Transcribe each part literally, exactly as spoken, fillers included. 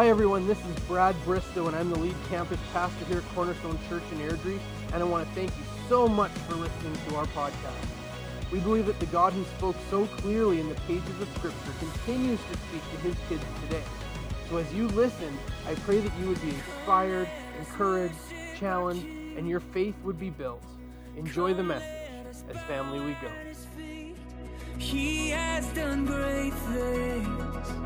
Hi everyone, this is Brad Bristow and I'm the lead campus pastor here at Cornerstone Church in Airdrie, and I want to thank you so much for listening to our podcast. We believe that the God who spoke so clearly in the pages of Scripture continues to speak to His kids today. So as you listen, I pray that you would be inspired, encouraged, challenged, and your faith would be built. Enjoy the message. As family we go. He has done great things.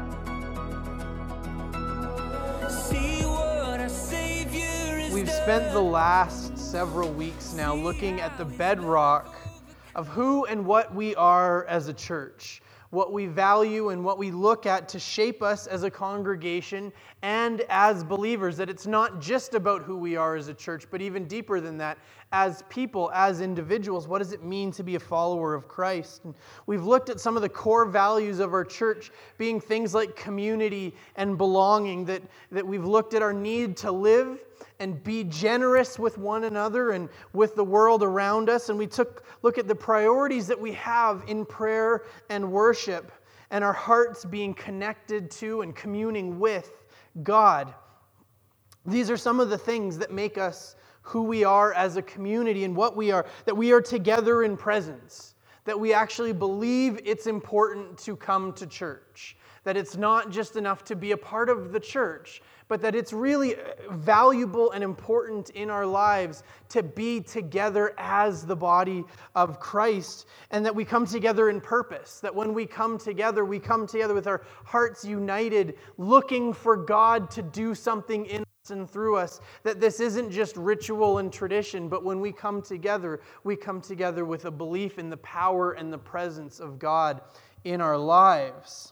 See what our Savior is. We've spent the last several weeks now looking at the bedrock of who and what we are as a church, what we value and what we look at to shape us as a congregation and as believers, that it's not just about who we are as a church, but even deeper than that, as people, as individuals. What does it mean to be a follower of Christ? And we've looked at some of the core values of our church being things like community and belonging, that, that we've looked at our need to live and be generous with one another and with the world around us. And we took look at the priorities that we have in prayer and worship and our hearts being connected to and communing with God. These are some of the things that make us who we are as a community and what we are, that we are together in presence, that we actually believe it's important to come to church, that it's not just enough to be a part of the church, but that it's really valuable and important in our lives to be together as the body of Christ, and that we come together in purpose, that when we come together, we come together with our hearts united, looking for God to do something in us and through us, that this isn't just ritual and tradition, but when we come together, we come together with a belief in the power and the presence of God in our lives.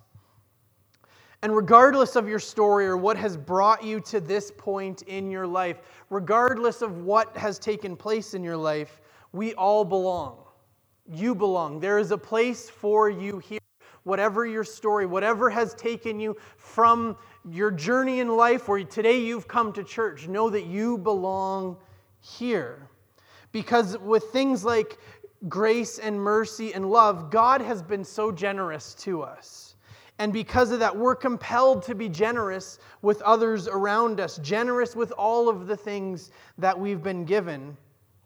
And regardless of your story or what has brought you to this point in your life, regardless of what has taken place in your life, we all belong. You belong. There is a place for you here. Whatever your story, whatever has taken you from your journey in life, where today you've come to church, know that you belong here. Because with things like grace and mercy and love, God has been so generous to us. And because of that, we're compelled to be generous with others around us, generous with all of the things that we've been given.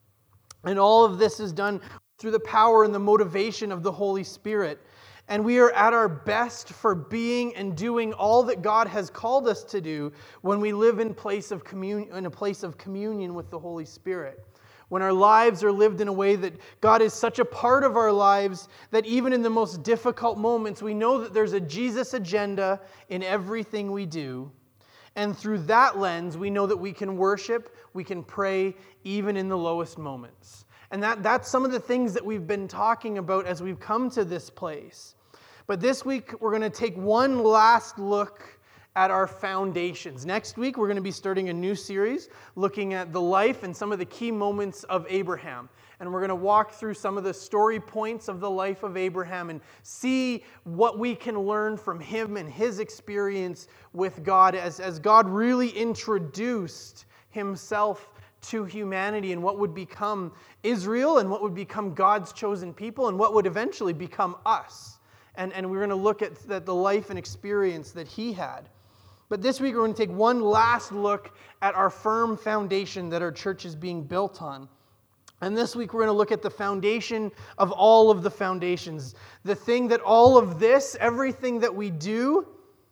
And all of this is done through the power and the motivation of the Holy Spirit. And we are at our best for being and doing all that God has called us to do when we live in place of commun- in a place of communion with the Holy Spirit. When our lives are lived in a way that God is such a part of our lives that even in the most difficult moments, we know that there's a Jesus agenda in everything we do. And through that lens, we know that we can worship, we can pray, even in the lowest moments. And that, that's some of the things that we've been talking about as we've come to this place. But this week, we're going to take one last look at our foundations. Next week, we're going to be starting a new series looking at the life and some of the key moments of Abraham. And we're going to walk through some of the story points of the life of Abraham and see what we can learn from him and his experience with God as, as God really introduced himself to humanity and what would become Israel and what would become God's chosen people and what would eventually become us. And, and we're going to look at, at the life and experience that he had. But this week we're going to take one last look at our firm foundation that our church is being built on. And this week we're going to look at the foundation of all of the foundations. The thing that all of this, everything that we do,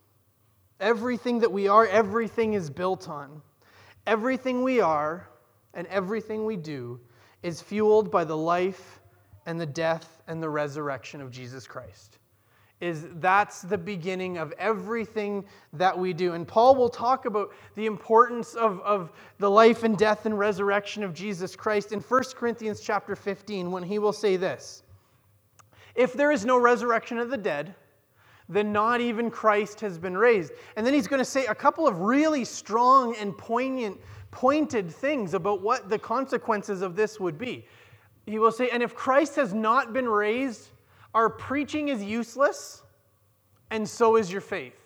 everything that we are, everything is built on. Everything we are and everything we do is fueled by the life and the death and the resurrection of Jesus Christ. Is that's the beginning of everything that we do. And Paul will talk about the importance of, of the life and death and resurrection of Jesus Christ in First Corinthians chapter fifteen, when he will say this: if there is no resurrection of the dead, then not even Christ has been raised. And then he's going to say a couple of really strong and poignant, pointed things about what the consequences of this would be. He will say, and if Christ has not been raised, our preaching is useless, and so is your faith.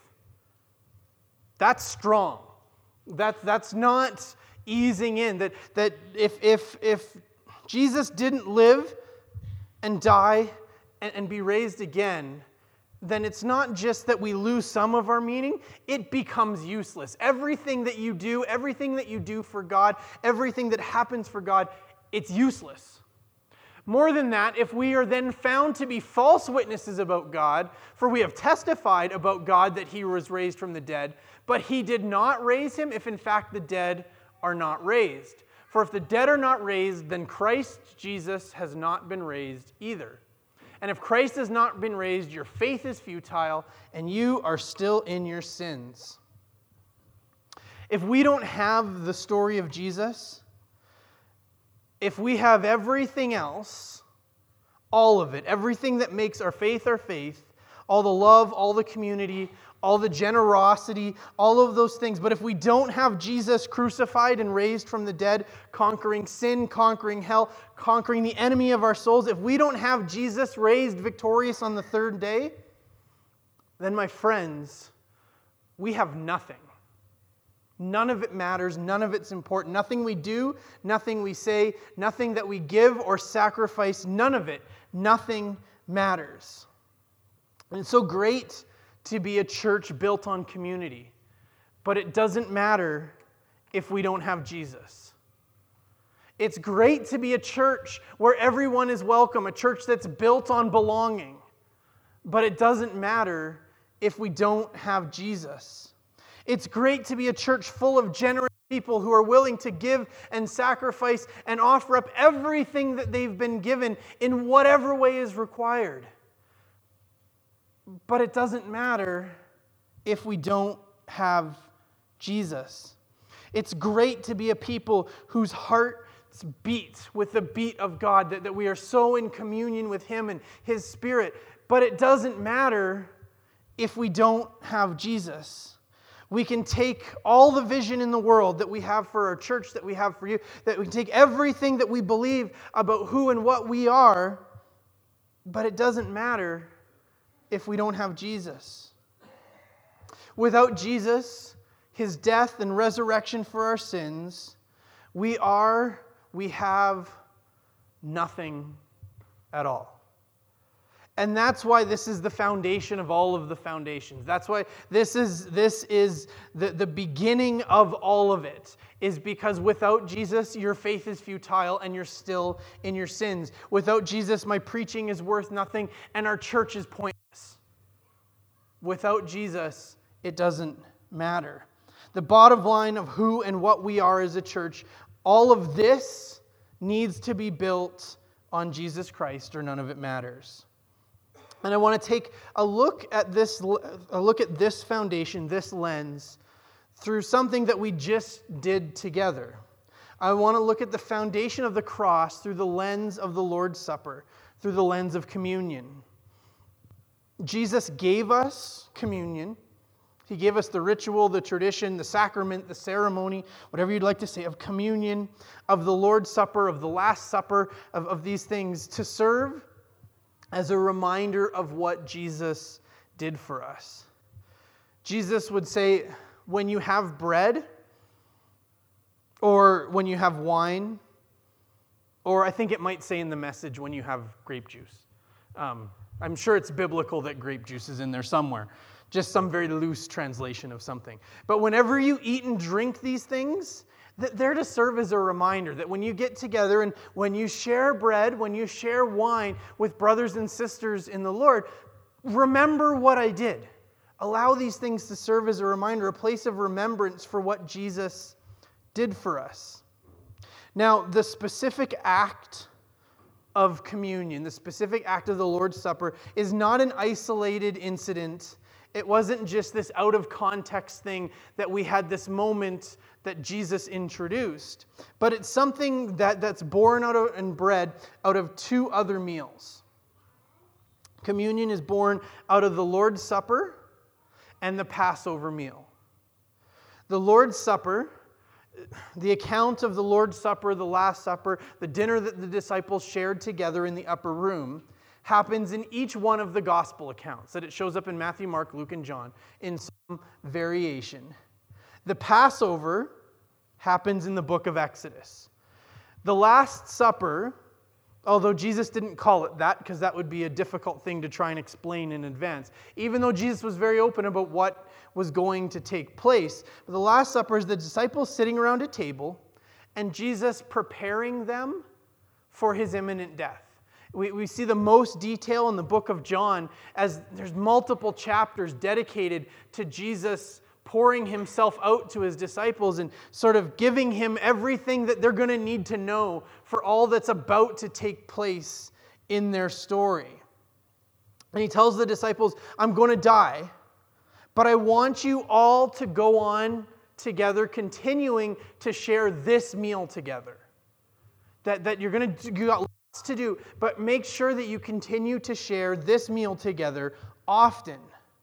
That's strong. That, that's not easing in. That, that if, if, if Jesus didn't live and die and, and be raised again, then it's not just that we lose some of our meaning, it becomes useless. Everything that you do, everything that you do for God, everything that happens for God, it's useless. More than that, if we are then found to be false witnesses about God, for we have testified about God that he was raised from the dead, but he did not raise him if in fact the dead are not raised. For if the dead are not raised, then Christ Jesus has not been raised either. And if Christ has not been raised, your faith is futile, and you are still in your sins. If we don't have the story of Jesus, if we have everything else, all of it, everything that makes our faith our faith, all the love, all the community, all the generosity, all of those things, but if we don't have Jesus crucified and raised from the dead, conquering sin, conquering hell, conquering the enemy of our souls, if we don't have Jesus raised victorious on the third day, then my friends, we have nothing. None of it matters. None of it's important. Nothing we do, nothing we say, nothing that we give or sacrifice, none of it, nothing matters. And it's so great to be a church built on community, but it doesn't matter if we don't have Jesus. It's great to be a church where everyone is welcome, a church that's built on belonging, but it doesn't matter if we don't have Jesus. It's great to be a church full of generous people who are willing to give and sacrifice and offer up everything that they've been given in whatever way is required. But it doesn't matter if we don't have Jesus. It's great to be a people whose hearts beat with the beat of God, that, that we are so in communion with Him and His Spirit. But it doesn't matter if we don't have Jesus. We can take all the vision in the world that we have for our church, that we have for you, that we can take everything that we believe about who and what we are, but it doesn't matter if we don't have Jesus. Without Jesus, His death and resurrection for our sins, we are, we have nothing at all. And that's why this is the foundation of all of the foundations. That's why this is this is the, the beginning of all of it, is because without Jesus, your faith is futile and you're still in your sins. Without Jesus, my preaching is worth nothing and our church is pointless. Without Jesus, it doesn't matter. The bottom line of who and what we are as a church, all of this needs to be built on Jesus Christ, or none of it matters. And I want to take a look at this, a look at this foundation, this lens, through something that we just did together. I want to look at the foundation of the cross through the lens of the Lord's Supper, through the lens of communion. Jesus gave us communion. He gave us the ritual, the tradition, the sacrament, the ceremony, whatever you'd like to say, of communion, of the Lord's Supper, of the Last Supper, of, of these things to serve as a reminder of what Jesus did for us. Jesus would say, when you have bread, or when you have wine, or I think it might say in the Message, when you have grape juice. Um, I'm sure it's biblical that grape juice is in there somewhere. Just some very loose translation of something. But whenever you eat and drink these things, that they're to serve as a reminder that when you get together and when you share bread, when you share wine with brothers and sisters in the Lord, remember what I did. Allow these things to serve as a reminder, a place of remembrance for what Jesus did for us. Now, the specific act of communion, the specific act of the Lord's Supper, is not an isolated incident. It wasn't just this out of context thing that we had this moment that Jesus introduced, but it's something that, that's born out of and bred out of two other meals. Communion is born out of the Lord's Supper and the Passover meal. The Lord's Supper, the account of the Lord's Supper, the Last Supper, the dinner that the disciples shared together in the upper room, happens in each one of the gospel accounts, that it shows up in Matthew, Mark, Luke, and John in some variation. The Passover happens in the book of Exodus. The Last Supper Although Jesus didn't call it that, because that would be a difficult thing to try and explain in advance. Even though Jesus was very open about what was going to take place. But the Last Supper is the disciples sitting around a table and Jesus preparing them for his imminent death. We, we see the most detail in the book of John, as there's multiple chapters dedicated to Jesus pouring himself out to his disciples and sort of giving him everything that they're going to need to know for all that's about to take place in their story. And he tells the disciples, I'm going to die, but I want you all to go on together, continuing to share this meal together. That, that you're going to, you got lots to do, but make sure that you continue to share this meal together often,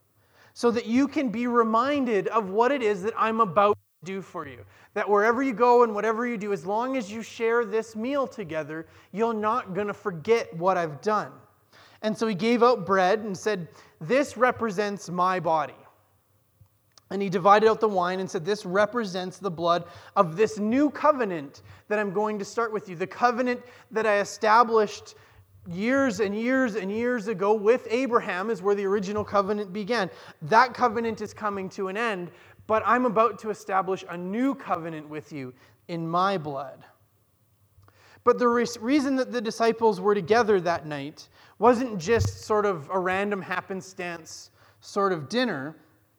so that you can be reminded of what it is that I'm about to do for you. That wherever you go and whatever you do, as long as you share this meal together, you're not going to forget what I've done. And so he gave out bread and said, this represents my body. And he divided out the wine and said, this represents the blood of this new covenant that I'm going to start with you. The covenant that I established years and years and years ago with Abraham is where the original covenant began. That covenant is coming to an end, but I'm about to establish a new covenant with you in my blood. But the re- reason that the disciples were together that night wasn't just sort of a random happenstance sort of dinner.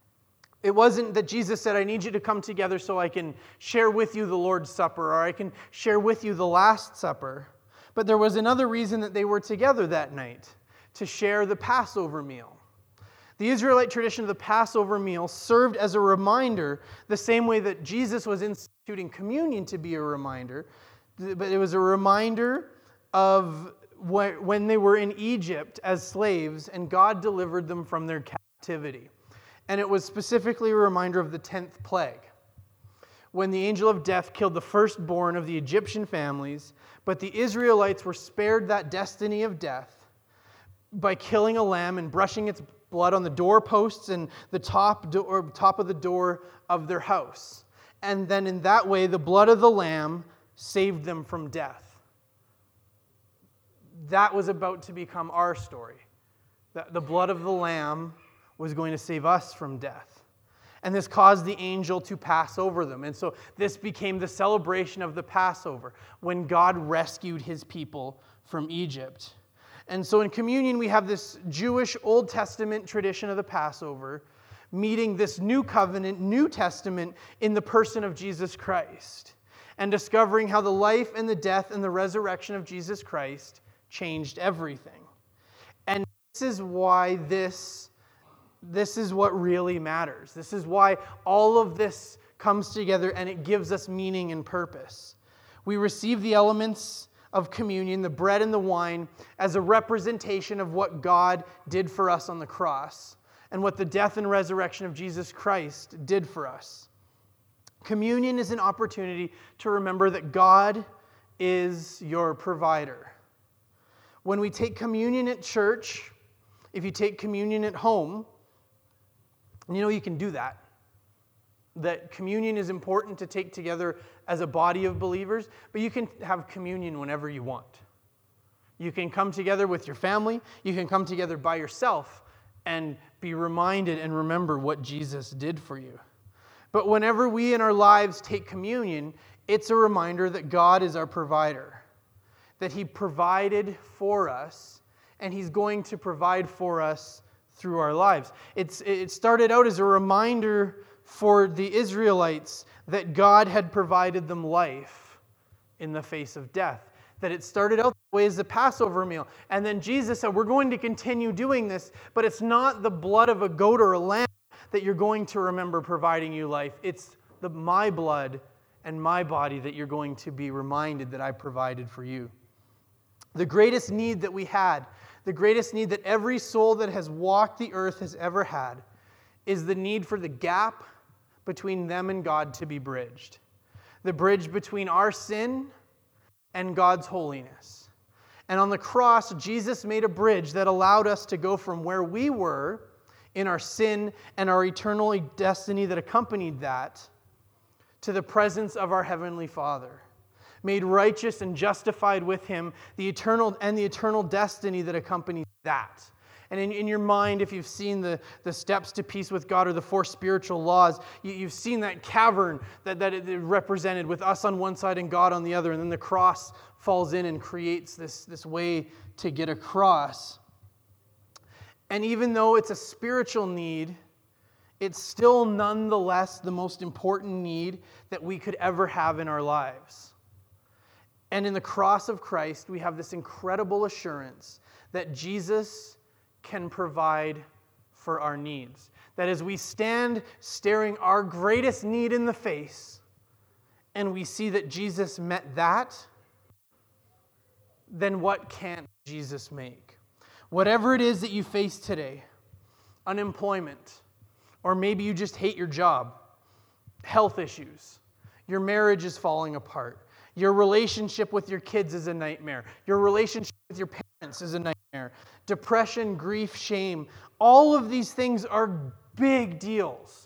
It wasn't that Jesus said, I need you to come together so I can share with you the Lord's Supper, or I can share with you the Last Supper. But there was another reason that they were together that night, to share the Passover meal. The Israelite tradition of the Passover meal served as a reminder, the same way that Jesus was instituting communion to be a reminder, but it was a reminder of when they were in Egypt as slaves and God delivered them from their captivity. And it was specifically a reminder of the tenth plague, when the angel of death killed the firstborn of the Egyptian families, but the Israelites were spared that destiny of death by killing a lamb and brushing its blood on the doorposts and the top, do- or top of the door of their house. And then in that way, the blood of the lamb saved them from death. That was about to become our story. That the blood of the lamb was going to save us from death. And this caused the angel to pass over them. And so this became the celebration of the Passover, when God rescued his people from Egypt. And so in communion, we have this Jewish Old Testament tradition of the Passover, meeting this new covenant, New Testament, in the person of Jesus Christ, and discovering how the life and the death and the resurrection of Jesus Christ changed everything. And this is why this This is what really matters. This is why all of this comes together and it gives us meaning and purpose. We receive the elements of communion, the bread and the wine, as a representation of what God did for us on the cross and what the death and resurrection of Jesus Christ did for us. Communion is an opportunity to remember that God is your provider. When we take communion at church, if you take communion at home, and you know you can do that. That communion is important to take together as a body of believers, but you can have communion whenever you want. You can come together with your family. You can come together by yourself and be reminded and remember what Jesus did for you. But whenever we in our lives take communion, it's a reminder that God is our provider, that he provided for us, and he's going to provide for us through our lives. It's, it started out as a reminder for the Israelites that God had provided them life in the face of death. That it started out that way as the Passover meal. And then Jesus said, we're going to continue doing this, but it's not the blood of a goat or a lamb that you're going to remember providing you life. It's the my blood and my body that you're going to be reminded that I provided for you. The greatest need that we had, the greatest need that every soul that has walked the earth has ever had, is the need for the gap between them and God to be bridged. The bridge between our sin and God's holiness. And on the cross, Jesus made a bridge that allowed us to go from where we were in our sin and our eternal destiny that accompanied that to the presence of our Heavenly Father. made righteous and justified with him, the eternal and the eternal destiny that accompanies that. And in, in your mind, if you've seen the, the steps to peace with God or the four spiritual laws, you, you've seen that cavern that, that it represented with us on one side and God on the other. And then the cross falls in and creates this, this way to get across. And even though it's a spiritual need, it's still nonetheless the most important need that we could ever have in our lives. And in the cross of Christ, we have this incredible assurance that Jesus can provide for our needs. That as we stand staring our greatest need in the face, and we see that Jesus met that, then what can't Jesus make? Whatever it is that you face today, unemployment, or maybe you just hate your job, health issues, your marriage is falling apart, your relationship with your kids is a nightmare, your relationship with your parents is a nightmare, depression, grief, shame, all of these things are big deals.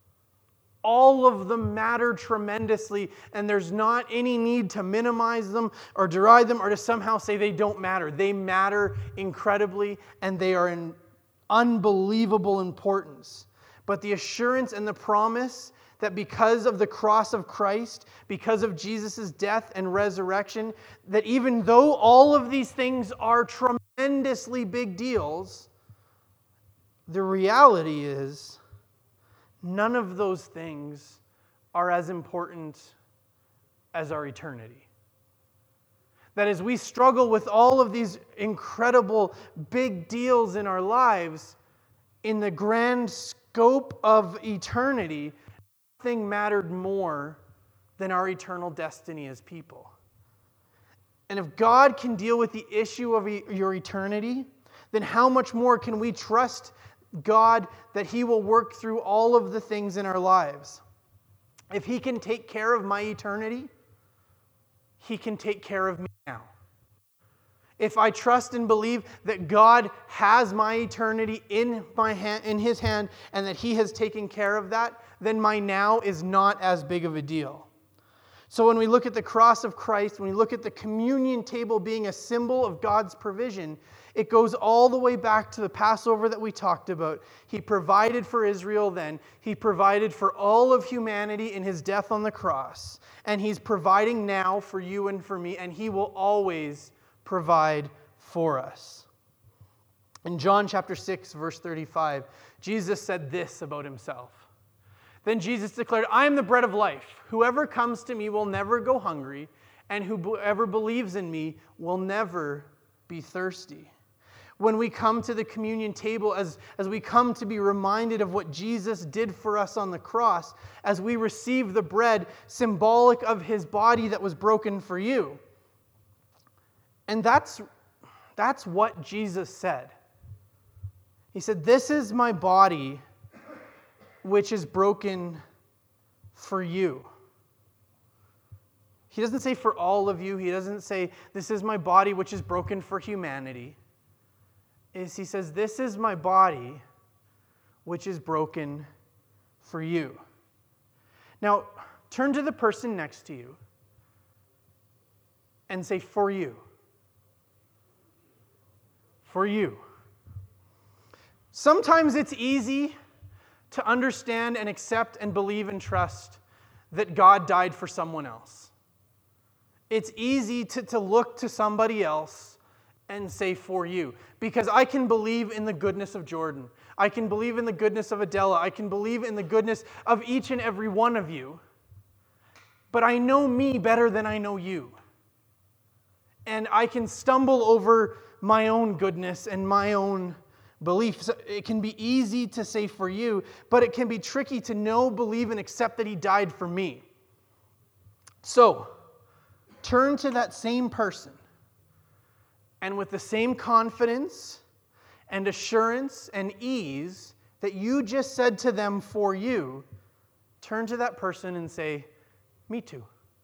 All of them matter tremendously, and there's not any need to minimize them or deride them or to somehow say they don't matter. They matter incredibly, and they are in unbelievable importance. But the assurance and the promise that because of the cross of Christ, because of Jesus' death and resurrection, that even though all of these things are tremendously big deals, the reality is none of those things are as important as our eternity. That as we struggle with all of these incredible big deals in our lives, in the grand scope of eternity, nothing mattered more than our eternal destiny as people. And if God can deal with the issue of e- your eternity, then how much more can we trust God that He will work through all of the things in our lives? If He can take care of my eternity, He can take care of me now. If I trust and believe that God has my eternity in my hand, in His hand, and that He has taken care of that, then my now is not as big of a deal. So when we look at the cross of Christ, when we look at the communion table being a symbol of God's provision, it goes all the way back to the Passover that we talked about. He provided for Israel then. He provided for all of humanity in His death on the cross. And He's providing now for you and for me, and He will always provide for us. In John chapter six, verse thirty-five, Jesus said this about Himself. Then Jesus declared, I am the bread of life. Whoever comes to me will never go hungry, and whoever believes in me will never be thirsty. When we come to the communion table, as, as we come to be reminded of what Jesus did for us on the cross, as we receive the bread symbolic of His body that was broken for you. And that's, that's what Jesus said. He said, this is my body which is broken for you. He doesn't say for all of you. He doesn't say, this is my body which is broken for humanity. Is he says, this is my body which is broken for you. Now, turn to the person next to you and say, for you. For you. Sometimes it's easy to understand and accept and believe and trust that God died for someone else. It's easy to, to look to somebody else and say for you. Because I can believe in the goodness of Jordan. I can believe in the goodness of Adela. I can believe in the goodness of each and every one of you. But I know me better than I know you. And I can stumble over my own goodness and my own beliefs. It can be easy to say for you, but it can be tricky to know, believe, and accept that He died for me. So, turn to that same person, and with the same confidence and assurance and ease that you just said to them for you, turn to that person and say, me too.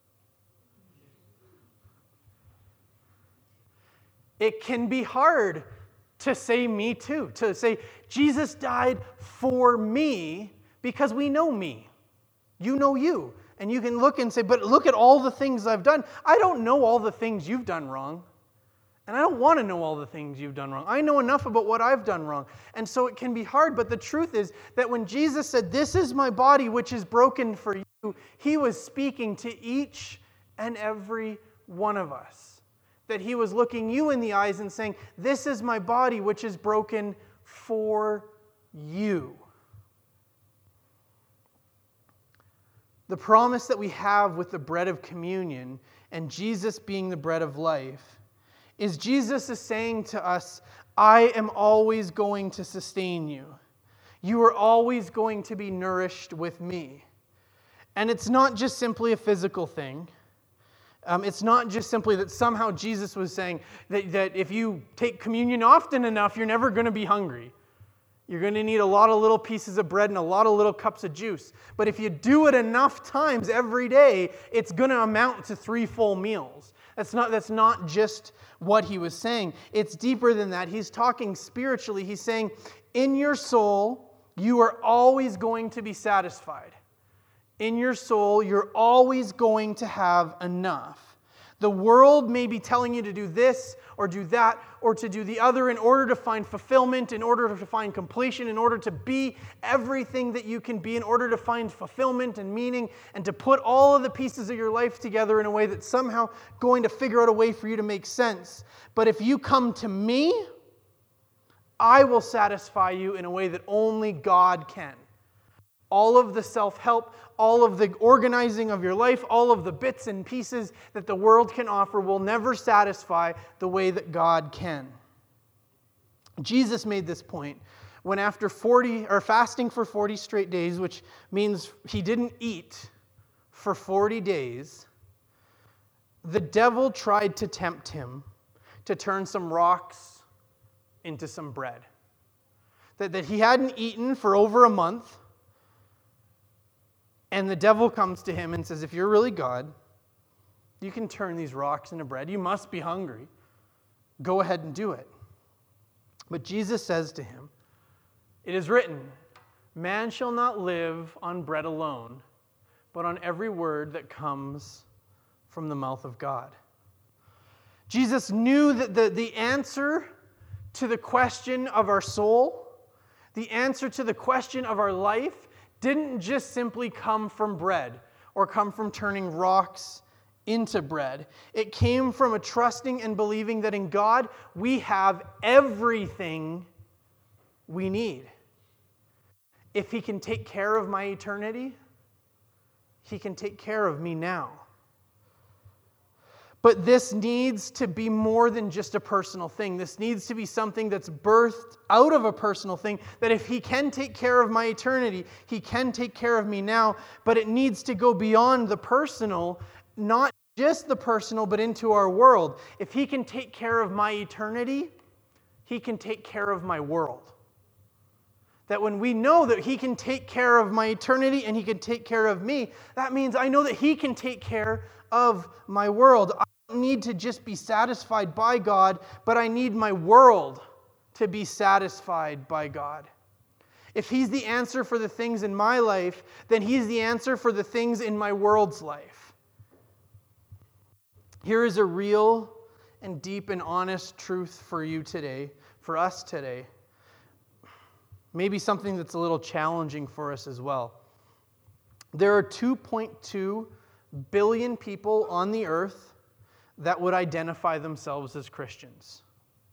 It can be hard to say me too, to say Jesus died for me because we know me. You know you. And you can look and say, but look at all the things I've done. I don't know all the things you've done wrong. And I don't want to know all the things you've done wrong. I know enough about what I've done wrong. And so it can be hard, but the truth is that when Jesus said, this is my body which is broken for you, he was speaking to each and every one of us. That he was looking you in the eyes and saying, this is my body which is broken for you. The promise that we have with the bread of communion and Jesus being the bread of life is Jesus is saying to us, I am always going to sustain you. You are always going to be nourished with me. And it's not just simply a physical thing. Um, it's not just simply that somehow Jesus was saying that, that if you take communion often enough, you're never going to be hungry. You're going to need a lot of little pieces of bread and a lot of little cups of juice. But if you do it enough times every day, it's going to amount to three full meals. That's not, that's not just what he was saying. It's deeper than that. He's talking spiritually. He's saying, in your soul, you are always going to be satisfied. In your soul, you're always going to have enough. The world may be telling you to do this or do that or to do the other in order to find fulfillment, in order to find completion, in order to be everything that you can be, in order to find fulfillment and meaning, and to put all of the pieces of your life together in a way that's somehow going to figure out a way for you to make sense. But if you come to me, I will satisfy you in a way that only God can. All of the self-help, all of the organizing of your life, all of the bits and pieces that the world can offer will never satisfy the way that God can. Jesus made this point when after forty or fasting for forty straight days, which means he didn't eat for forty days, the devil tried to tempt him to turn some rocks into some bread. That, that he hadn't eaten for over a month. And the devil comes to him and says, if you're really God, you can turn these rocks into bread. You must be hungry. Go ahead and do it. But Jesus says to him, it is written, man shall not live on bread alone, but on every word that comes from the mouth of God. Jesus knew that the, the answer to the question of our soul, the answer to the question of our life, didn't just simply come from bread or come from turning rocks into bread. It came from a trusting and believing that in God we have everything we need. If he can take care of my eternity, he can take care of me now. But this needs to be more than just a personal thing. This needs to be something that's birthed out of a personal thing, that if he can take care of my eternity, he can take care of me now, but it needs to go beyond the personal, not just the personal, but into our world. If he can take care of my eternity, he can take care of my world. That when we know that he can take care of my eternity and he can take care of me, that means I know that he can take care of my world. I don't need to just be satisfied by God, but I need my world to be satisfied by God. If he's the answer for the things in my life, then he's the answer for the things in my world's life. Here is a real and deep and honest truth for you today, for us today. Maybe something that's a little challenging for us as well. There are two point two billion people on the earth that would identify themselves as Christians.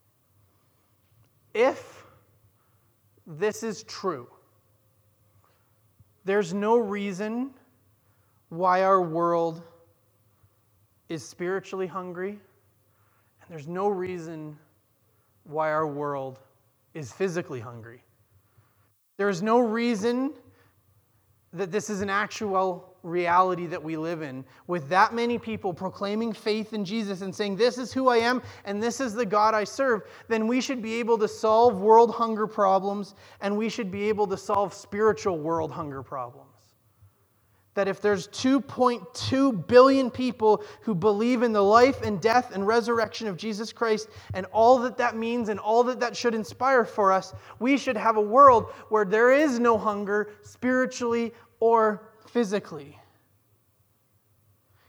If this is true, there's no reason why our world is spiritually hungry, and there's no reason why our world is physically hungry. There is no reason that this is an actual reality that we live in, with that many people proclaiming faith in Jesus and saying, this is who I am and this is the God I serve, then we should be able to solve world hunger problems and we should be able to solve spiritual world hunger problems. That if there's two point two billion people who believe in the life and death and resurrection of Jesus Christ and all that that means and all that that should inspire for us, we should have a world where there is no hunger spiritually or physically.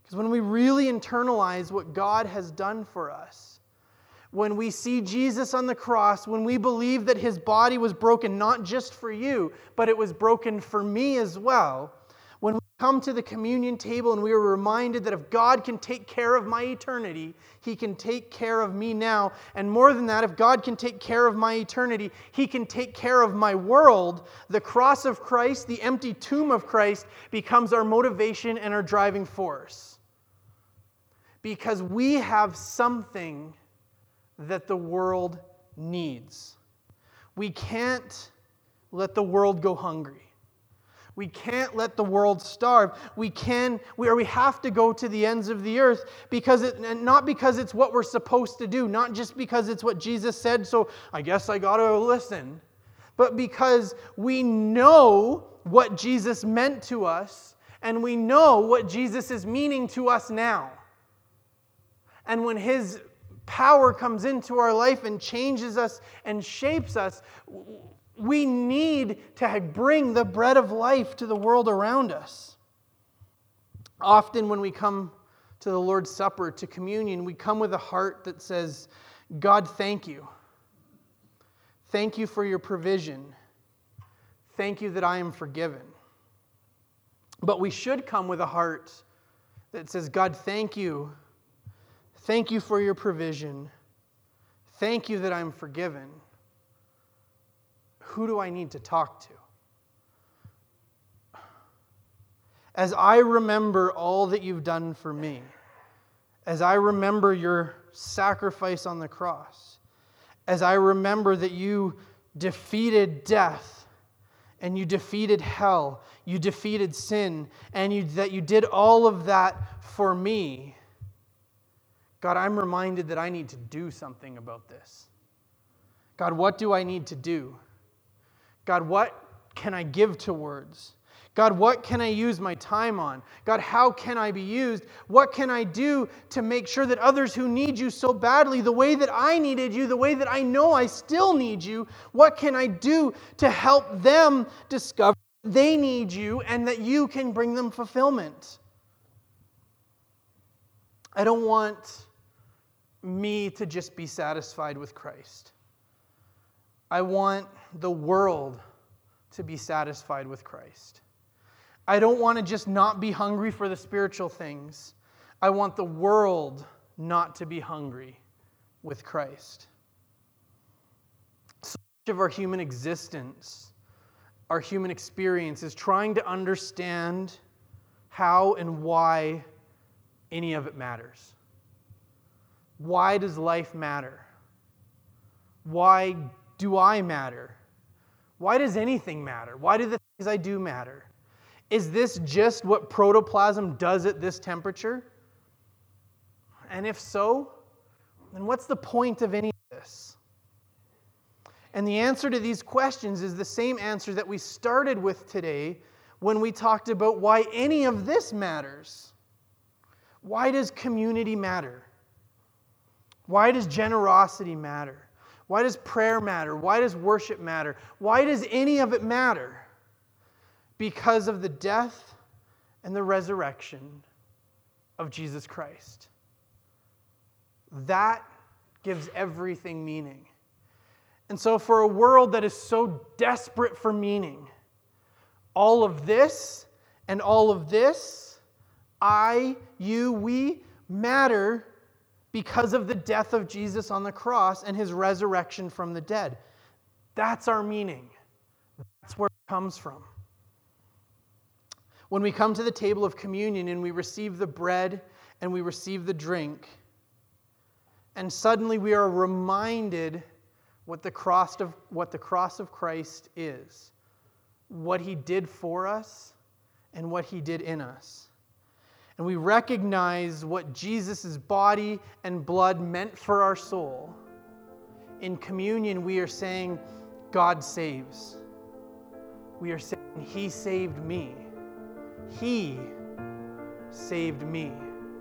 Because when we really internalize what God has done for us, when we see Jesus on the cross, when we believe that his body was broken not just for you, but it was broken for me as well, when we come to the communion table and we are reminded that if God can take care of my eternity, he can take care of me now. And more than that, if God can take care of my eternity, he can take care of my world. The cross of Christ, the empty tomb of Christ, becomes our motivation and our driving force. Because we have something that the world needs. We can't let the world go hungry. We can't let the world starve. We can, we, or we have to go to the ends of the earth, because it, and not because it's what we're supposed to do, not just because it's what Jesus said, so I guess I gotta listen, but because we know what Jesus meant to us, and we know what Jesus is meaning to us now. And when his power comes into our life and changes us and shapes us, we need to bring the bread of life to the world around us. Often when we come to the Lord's Supper, to communion, we come with a heart that says, God, thank you. Thank you for your provision. Thank you that I am forgiven. But we should come with a heart that says, God, thank you. Thank you for your provision. Thank you that I'm forgiven. Who do I need to talk to? As I remember all that you've done for me, as I remember your sacrifice on the cross, as I remember that you defeated death, and you defeated hell, you defeated sin, and you, that you did all of that for me, God, I'm reminded that I need to do something about this. God, what do I need to do? God, what can I give towards? God, what can I use my time on? God, how can I be used? What can I do to make sure that others who need you so badly, the way that I needed you, the way that I know I still need you, what can I do to help them discover they need you and that you can bring them fulfillment? I don't want me to just be satisfied with Christ. I want the world to be satisfied with Christ. I don't want to just not be hungry for the spiritual things. I want the world not to be hungry with Christ. So much of our human existence, our human experience, is trying to understand how and why any of it matters. Why does life matter? Why do I matter? Why does anything matter? Why do the things I do matter? Is this just what protoplasm does at this temperature? And if so, then what's the point of any of this? And the answer to these questions is the same answer that we started with today when we talked about why any of this matters. Why does community matter? Why does generosity matter? Why does prayer matter? Why does worship matter? Why does any of it matter? Because of the death and the resurrection of Jesus Christ. That gives everything meaning. And so for a world that is so desperate for meaning, all of this and all of this, I, you, we matter because of the death of Jesus on the cross and his resurrection from the dead. That's our meaning. That's where it comes from. When we come to the table of communion and we receive the bread and we receive the drink, and suddenly we are reminded what the cross of, what the cross of Christ is, what he did for us and what he did in us. And we recognize what Jesus' body and blood meant for our soul. In communion, we are saying, God saves. We are saying, he saved me. He saved me.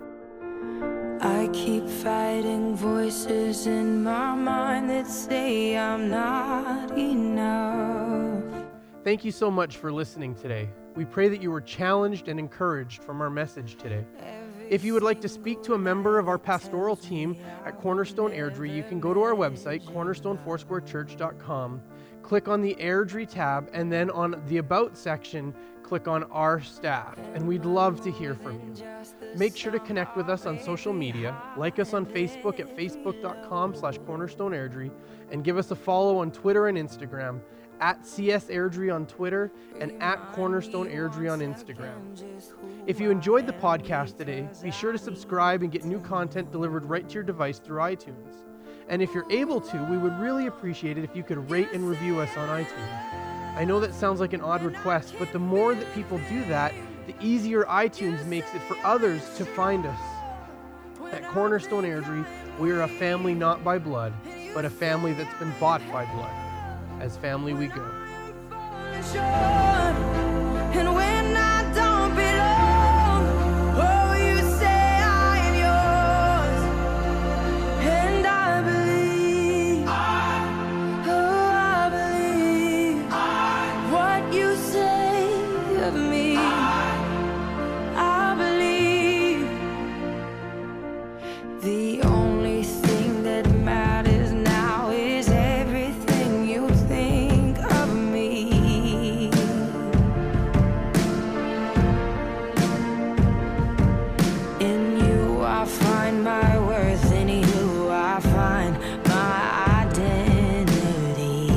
I keep fighting voices in my mind that say I'm not enough. Thank you so much for listening today. We pray that you were challenged and encouraged from our message today. If you would like to speak to a member of our pastoral team at Cornerstone Airdrie, you can go to our website, cornerstone foursquare church dot com, click on the Airdrie tab, and then on the About section, click on Our Staff, and we'd love to hear from you. Make sure to connect with us on social media, like us on Facebook at facebook dot com slash cornerstone airdrie, and give us a follow on Twitter and Instagram, at C S Airdrie on Twitter and at Cornerstone Airdrie on Instagram. If you enjoyed the podcast today, be sure to subscribe and get new content delivered right to your device through iTunes. And if you're able to, we would really appreciate it if you could rate and review us on iTunes. I know that sounds like an odd request, but the more that people do that, the easier iTunes makes it for others to find us. At Cornerstone Airdrie, we are a family not by blood, but a family that's been bought by blood. As family we go. And when I don't belong, oh, you say I am yours. And I believe, oh, I believe what you say of me. I believe the only thing that matters now is everything you think of me. In you I find my worth, in you I find my identity.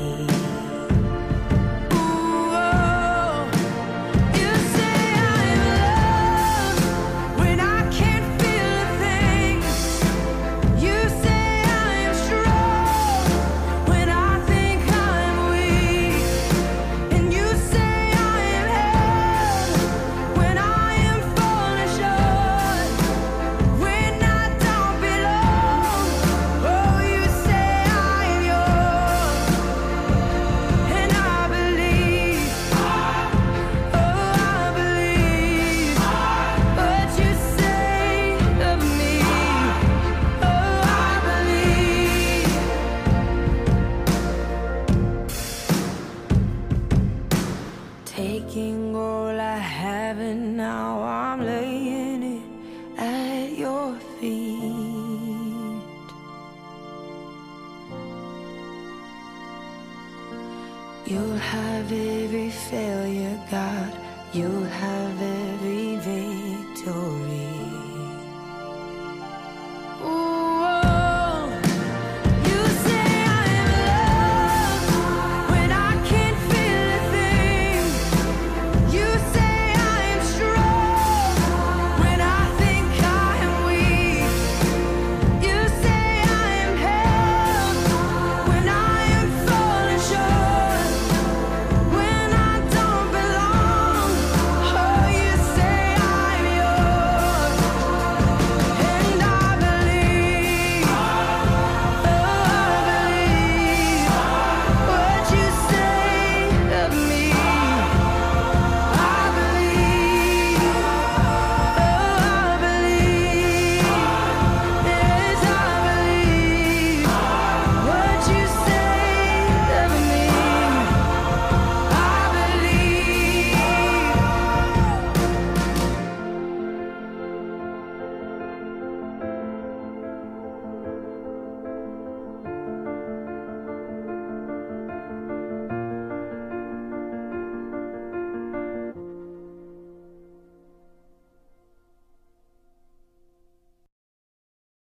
Ooh, oh, you say I'm loved when I can't feel a thing. You say I am strong when I think I'm weak. And you say I am held when I am falling short. When I don't belong, oh, you say I am yours. And I believe, oh, I believe what you say of me. Oh, I believe. Taking all I have and now I'm laying it at your feet. You'll have every failure, God. You'll have every victory.